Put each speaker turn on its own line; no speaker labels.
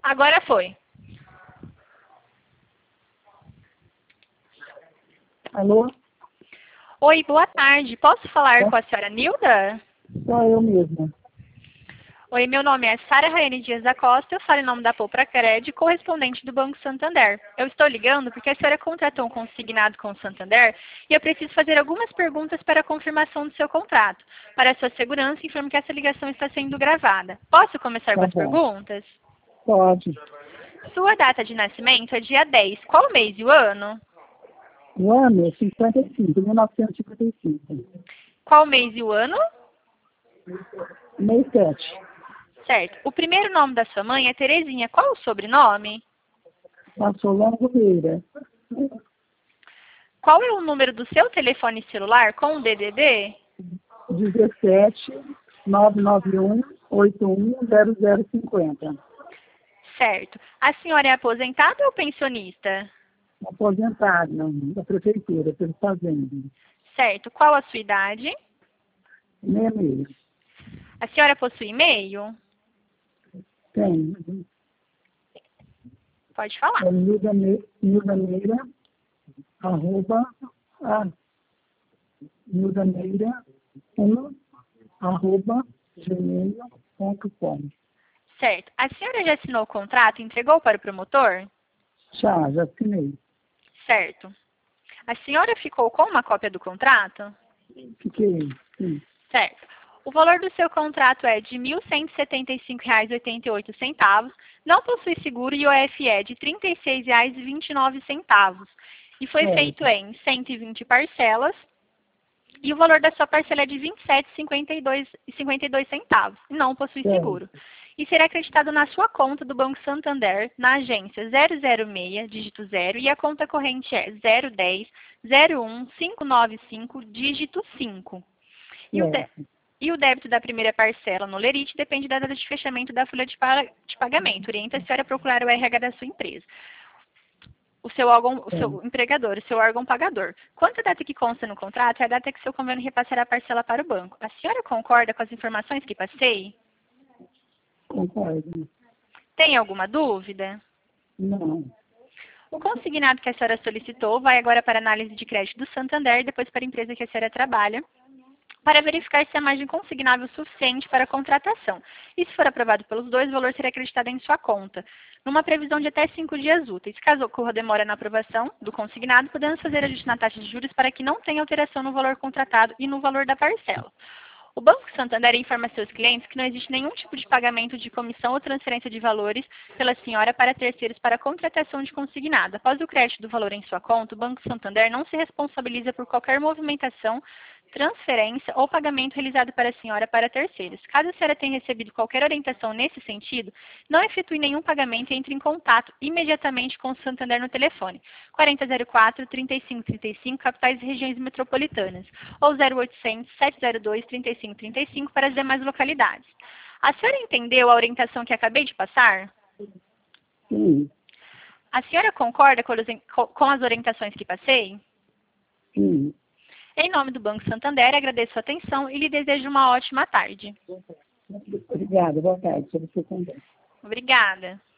Agora foi.
Alô?
Oi, boa tarde. Posso falar com a senhora Nilda?
Sou eu mesma.
Oi, meu nome é Sara Raiane Dias da Costa, eu falo em nome da Poupracred, correspondente do Banco Santander. Eu estou ligando porque a senhora contratou um consignado com o Santander e eu preciso fazer algumas perguntas para a confirmação do seu contrato. Para a sua segurança, informo que essa ligação está sendo gravada. Posso começar com as perguntas?
Pode.
Sua data de nascimento é dia 10. Qual o mês e o ano?
O ano é 55, 1955.
Qual o mês e o ano?
Mês 7.
Certo. O primeiro nome da sua mãe é Terezinha. Qual o sobrenome?
Solano Gouveia.
Qual é o número do seu telefone celular com o DDD?
17 991 810050.
Certo. A senhora é aposentada ou pensionista?
Aposentado, da prefeitura, pelo fazenda.
Certo. Qual a sua idade?
66.
A senhora possui e-mail?
Tem.
Pode falar.
É Nildameira, gmail.com.
Certo. A senhora já assinou o contrato e entregou para o promotor?
Já assinei.
Certo. A senhora ficou com uma cópia do contrato?
Fiquei, sim.
Certo. O valor do seu contrato é de R$ 1.175,88. Não possui seguro e o OFE é de R$ 36,29. E foi feito em 120 parcelas. E o valor da sua parcela é de R$ 27,52. Não possui seguro. E será acreditado na sua conta do Banco Santander, na agência 006, dígito 0, e a conta corrente é 010 01 595, dígito 5. E o débito da primeira parcela no Lerite depende da data de fechamento da folha de pagamento. Orienta a senhora a procurar o RH da sua empresa. O seu empregador, o seu órgão pagador. Quanto à data que consta no contrato, é a data que seu convênio repassará a parcela para o banco. A senhora concorda com as informações que passei?
Concordo.
Tem alguma dúvida?
Não.
O consignado que a senhora solicitou vai agora para a análise de crédito do Santander e depois para a empresa que a senhora trabalha, para verificar se a margem consignável é suficiente para a contratação. E se for aprovado pelos dois, o valor será acreditado em sua conta, numa previsão de até 5 dias úteis. Caso ocorra demora na aprovação do consignado, podemos fazer ajuste na taxa de juros para que não tenha alteração no valor contratado e no valor da parcela. O Banco Santander informa a seus clientes que não existe nenhum tipo de pagamento de comissão ou transferência de valores pela senhora para terceiros para a contratação de consignado. Após o crédito do valor em sua conta, o Banco Santander não se responsabiliza por qualquer movimentação, transferência ou pagamento realizado para a senhora para terceiros. Caso a senhora tenha recebido qualquer orientação nesse sentido, não efetue nenhum pagamento e entre em contato imediatamente com o Santander no telefone 4004-3535, capitais e regiões metropolitanas, ou 0800-702-3535 para as demais localidades. A senhora entendeu a orientação que acabei de passar?
Sim.
A senhora concorda com as orientações que passei?
Sim.
Em nome do Banco Santander, agradeço a atenção e lhe desejo uma ótima tarde.
Obrigada, boa tarde. Você também.
Obrigada.